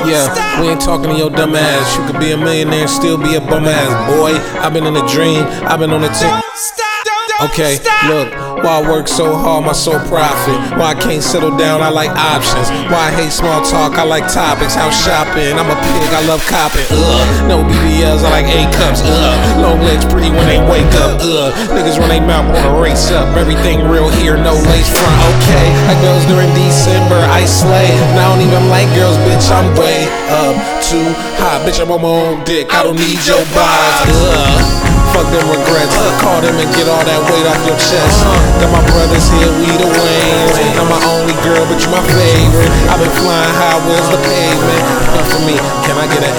Yeah, we ain't talking to your dumb ass. You could be a millionaire and still be a bum ass, boy. I've been in a dream, I've been on a tick. Okay, look, why I work so hard, my sole profit. Why I can't settle down, I like options. Why I hate small talk, I like topics. House shopping, I'm a pig, I love copping. No BBLs, I like A cups. Long legs pretty when they wake up. Niggas run they mouth, wanna race up. Everything real here, no lace front. Okay, that goes during December, I slay. And I don't even like girls, bitch, I'm way up too high. Bitch, I'm on my own dick, I don't need your vibes. Fuck them regrets, call them and get all that weight off your chest. Got my brothers here, we the Waynes. Not my only girl, but you my favorite. I've been flying high, where's the pavement? But for me, can I get an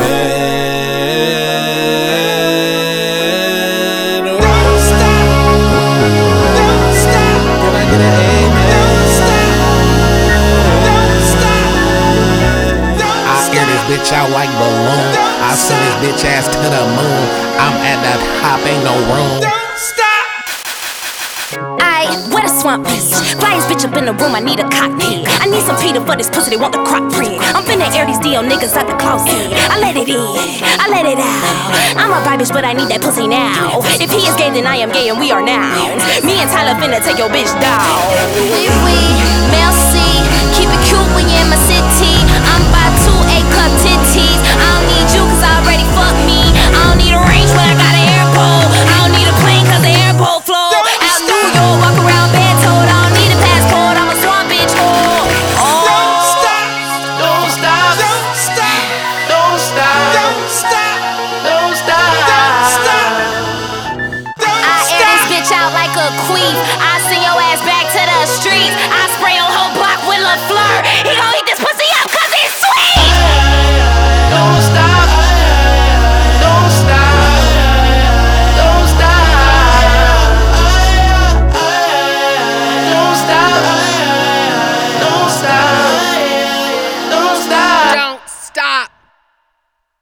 amen? Don't stop, don't stop. Can I get an amen? Don't stop, don't stop. I air this bitch out like balloon. I send this bitch ass to the moon. I'm at the top, ain't no room. Don't stop. Where the swamp is? Flyest bitch up in the room, I need a cockpit. I need some Peter for this pussy, they want the crop print. I'm finna air these DL niggas out the closet. I let it in, I let it out. I'm a bi bitch, but I need that pussy now. If he is gay, then I am gay and we are nouns. Me and Tyler finna take your bitch down. Oui, merci. Keep it cute when you're in my city. I'm about to A-cup titties. I don't need you cause I already fucked me. I don't need a range when I got an airport. I don't need a plane cause the airport flow. Out New York, walk around bed told. I don't need a passport, I'm a swamp bitch whore. Don't stop, don't stop, don't stop, don't stop, don't stop, don't stop, don't stop. I air this bitch out like a queen. I send your ass back to the streets. I spray your whole block with LaFleur. He gon'